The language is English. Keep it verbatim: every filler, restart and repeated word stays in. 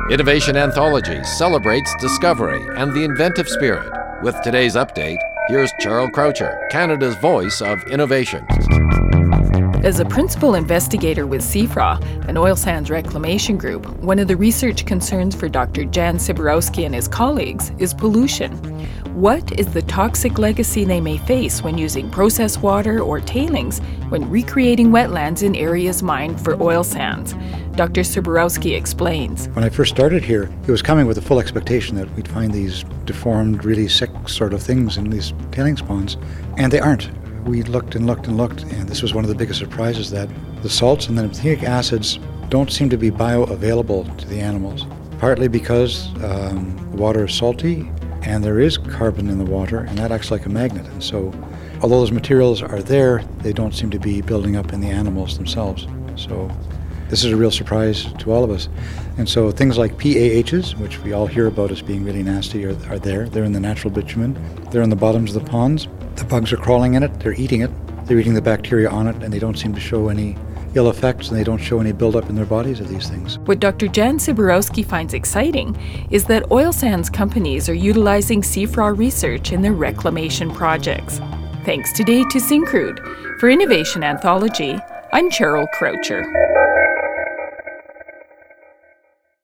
Innovation Anthology celebrates discovery and the inventive spirit. With today's update, here's Cheryl Croucher, Canada's voice of innovation. As a principal investigator with C F R A, an oil sands reclamation group, one of the research concerns for Doctor Jan Siborowski and his colleagues is pollution. What is the toxic legacy they may face when using processed water or tailings when recreating wetlands in areas mined for oil sands? Doctor Siborowski explains. When I first started here, it was coming with a full expectation that we'd find these deformed, really sick sort of things in these tailings ponds, and they aren't. We looked and looked and looked, and this was one of the biggest surprises, that the salts and the amphitic acids don't seem to be bioavailable to the animals, partly because um, the water is salty and there is carbon in the water, and that acts like a magnet. And so although those materials are there, they don't seem to be building up in the animals themselves. So this is a real surprise to all of us. And so things like P A Hs, which we all hear about as being really nasty, are, are there. They're in the natural bitumen. They're in the bottoms of the ponds. The bugs are crawling in it. They're eating it. They're eating the bacteria on it, and they don't seem to show any ill effects, and they don't show any buildup in their bodies of these things. What Doctor Jan Siborowski finds exciting is that oil sands companies are utilizing C F R A research in their reclamation projects. Thanks today to Syncrude. For Innovation Anthology, I'm Cheryl Croucher.